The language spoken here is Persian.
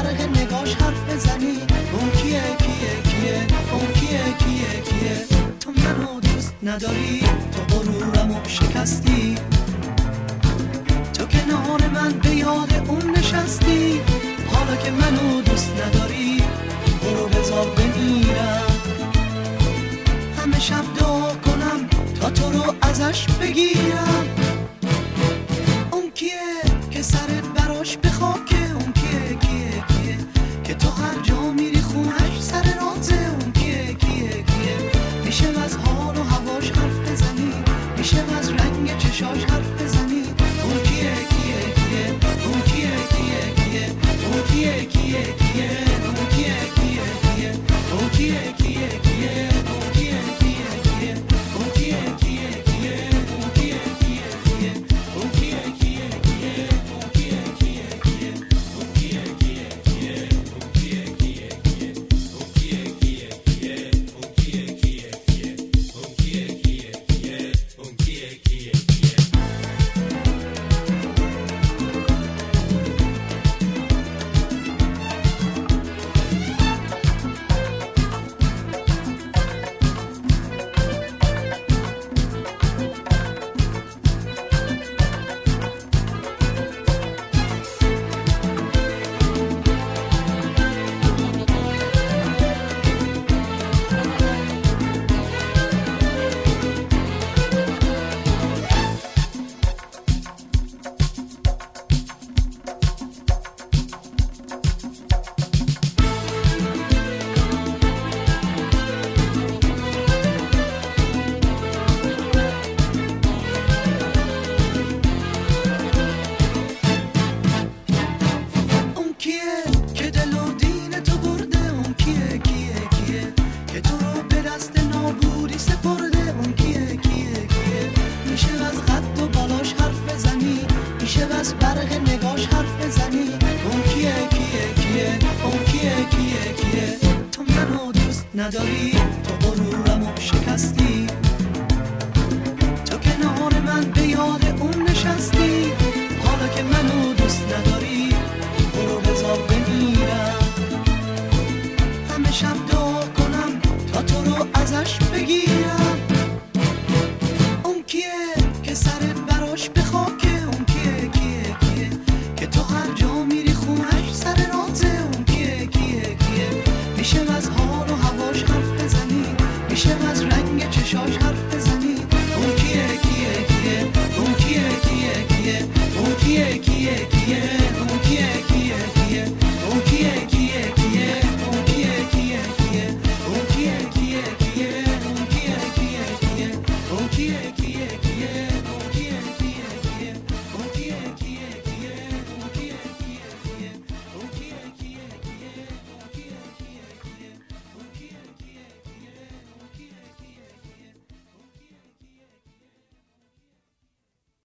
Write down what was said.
برق نگاش حرف بزنی. اون کیه کیه کیه، اون کیه کیه کیه. تو منو دوست نداری، تو غرورمو شکستی، تو کنار من به یاد اون نشستی. حالا که منو دوست نداری برو بذار بمیرم، همه شب دعا کنم تا تو رو ازش بگیرم. اون کیه که سرت براش به خاکه، اون کیه کیه کیه که تو هر جا میری خونش سر رازه. اون کیه کیه کیه، میشه از حال و هواش حرف بزنی، میشه از رنگ چشاش حرف بزنی. اون کیه کیه کیه، اون کیه کیه کیه، اون کیه کیه کیه، اون کیه کیه کیه، اون کیه کیه کیه، اون کیه کیه کیه، اون کیه کیه کیه، اون کیه کیه کیه، اون کیه کیه کیه، اون کیه کیه کیه، اون کیه کیه کیه، اون کیه کیه کیه، اون کیه کیه کیه، اون کیه کیه کیه، اون کیه کیه کیه، اون کیه کیه کیه. برق نگاش حرف بزنی. اون کیه کیه کیه، اون کیه کیه کیه. تو منو دوست نداری